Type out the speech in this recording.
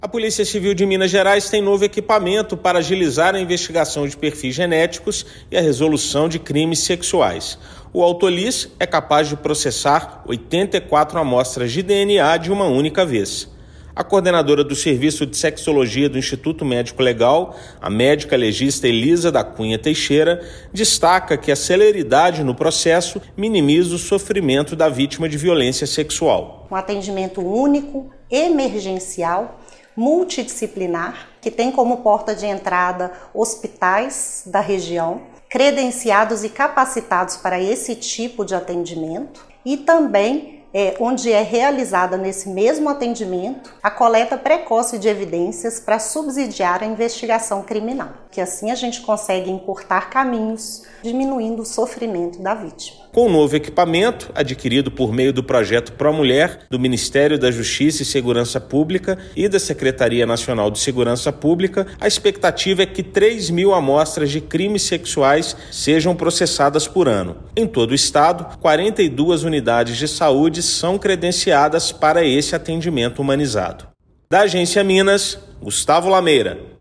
A Polícia Civil de Minas Gerais tem novo equipamento para agilizar a investigação de perfis genéticos e a resolução de crimes sexuais. O Autolis é capaz de processar 84 amostras de DNA de uma única vez. A coordenadora do Serviço de Sexologia do Instituto Médico Legal, a médica legista Elisa da Cunha Teixeira, destaca que a celeridade no processo minimiza o sofrimento da vítima de violência sexual. Um atendimento único, emergencial, multidisciplinar, que tem como porta de entrada hospitais da região, credenciados e capacitados para esse tipo de atendimento, e também onde é realizada nesse mesmo atendimento a coleta precoce de evidências para subsidiar a investigação criminal, que assim a gente consegue encurtar caminhos, diminuindo o sofrimento da vítima. Com o novo equipamento, adquirido por meio do projeto Pró-Mulher, do Ministério da Justiça e Segurança Pública e da Secretaria Nacional de Segurança Pública, a expectativa é que 3.000 amostras de crimes sexuais sejam processadas por ano. Em todo o estado, 42 unidades de saúde são credenciadas para esse atendimento humanizado. Da Agência Minas, Gustavo Lameira.